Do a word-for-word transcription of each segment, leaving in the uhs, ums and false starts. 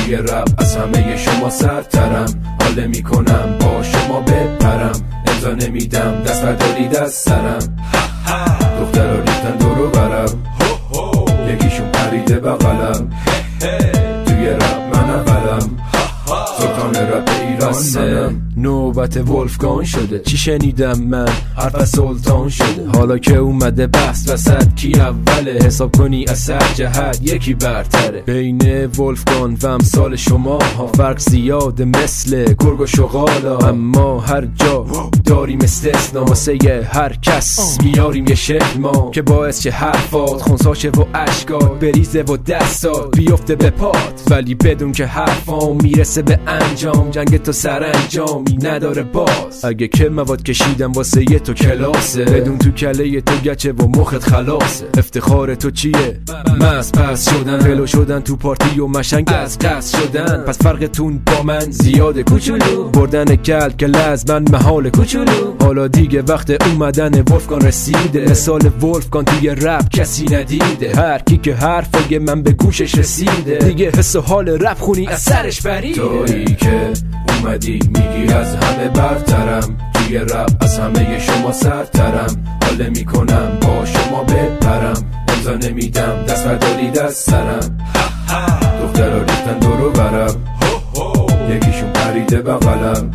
توی رپ از همه شما سرترم، حال میکنم با شما بپرم، امضا نمیدم دست بردارید از سرم. دخترها ریختن دورو برم، یکیشون پریده بغلم، توی رپ من اولم، سلطان رپ ایران منم. نوبت ولفگان شده، چی شنیدم من حرف از سلطان شده، حالا که اومده بحث وسط کی اوله، حساب کنی از سر جهت یکی برتره. بین ولفگان و امثال شما ها فرق زیاده مثل گرگ و شغالا، اما هر جا داریم استثنا، واسه هر کس میاریم یه شکل ما که باعث چه حرفات خونساشه و اشکات بریزه و دستات بیفته به پات، ولی بدون که حرفام میرسه به انجام، جنگ تو سرانجامی نداره باز. اگه که مواد کشیدم واسه یه تو کلاسه، بدون تو کله تو گچه و مخت خلاصه. افتخار تو چیه؟ مست پس شدن، فلو شدن تو پارتی و مشنگ از قصد شدن، پس فرقتون با من زیاده کوچولو، بردن کل کل از من محال کوچولو. حالا دیگه وقت اومدن ولفگان رسیده، مثال ولفگان توی رپ کسی ندیده، هر کی که حرفای من به گوشش رسیده، دیگه حس و حال رپ خونی از سرش بریده. تویی که اومدی میگی از همه برترم، توی رپ از همه شما سرترم، حال میکنم با شما بپرم، امضا نمیدم دست بردارید از سرم. دخترها ریختن دورو برم، یکیشون پریده بغلم،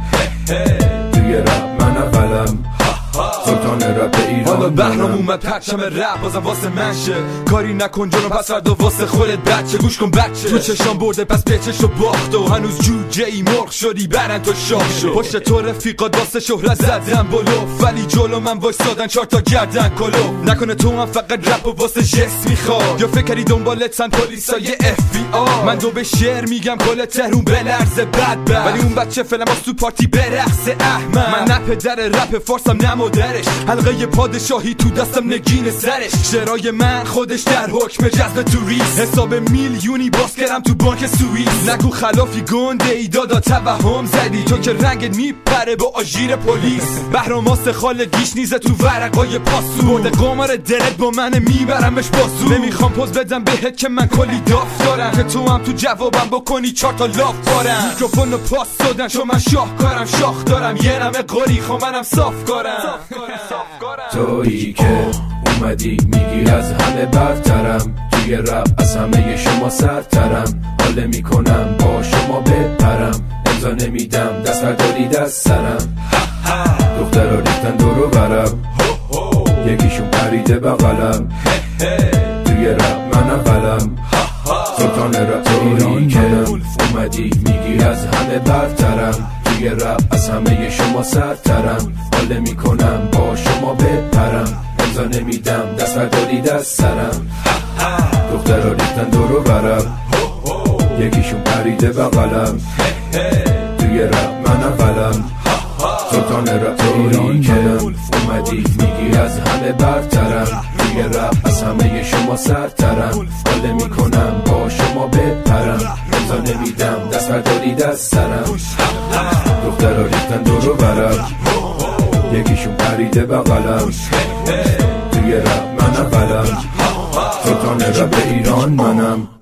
توی رپ من اولم، سلطان رپ ایران. حالا بهرام اومد پرچم رپ بازم واسه منشه، کاری نکن جونو پس فردا واسه خودت بچه، گوش کن بچه تو چشام برده پس بچش و باخت و هنوز جوجه ای مرغ شدی برن تو شاخ شو. پشت تو رفیقات واسه شهرت زدن بلوف، ولی جلو من وایسادن چهار تا گردن کلو. نکنه تو هم فقط رپ و واسه جست میخواد، یا فکری دنبالتن پلیسای اف بی آر. من دو به شعر میگم کل تهرون بلرزه بد بد، ولی اون بچه فعلا واسه تو پارتی برقصه احمد. من نه پدر رپ فارسم نه مادرش، حلقه پادشاهی تو دستم نگین سرش، شعرهای من خودش در حکم جذب توریست، حساب میلیونی باز کردم تو بانک سوئیس. نگو خلافی گنده ای دادا توهم زدی، تو که رنگت میپره با آژیر پلیس. بهرام واسه خالگیش نیزه تو ورقای پاسو، برده قمار دلت با من میبرمش بازو. نمیخوام پوز بدم بهت که من کلی داف دارم، که تو هم تو جوابم بکنی چهار تا لاف بارم. میکروفونو پاس دادن چون من شاهکارم، شاخ دارم یه نمه قاری خوا منم صاف کارم. تویی که اومدی میگی از همه برترم، توی رپ از همه شما سرترم، حال میکنم با شما بپرم، امضا نمیدم دست بردارید از سرم. دخترها ریختن دورو برم، یکیشون پریده بغلم، توی رپ من اولم، سلطان رپ ایران منم. اومدی میگی از همه برترم، توی رپ از همه شما سرترم، حال میکنم با شما بپرم، امضا نمیدم دست بردارید از سرم. دخترها ریختن دورو برم، یکیشون پریده بغلم، توی رپ من اولم، سلطان رپ ایران منم. اومدی میگی از همه برترم، توی رپ از همه شما سرترم، حال میکنم با شما بپرم، امضا نمیدم دست بردارید از سرم. دخترها ریختن دورو برم، یکیشون پریده بغلم، توی رپ من اولم، سلطان رپ ایران منم.